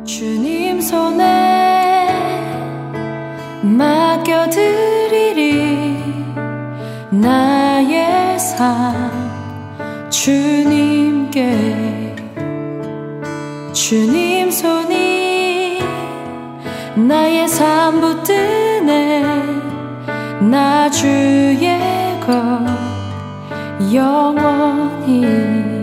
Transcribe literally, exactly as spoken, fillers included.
주님 손에 맡겨드리리 나의 삶 주님께. 주님 손이 나의 삶 붙드네. 나 주의 것 영원히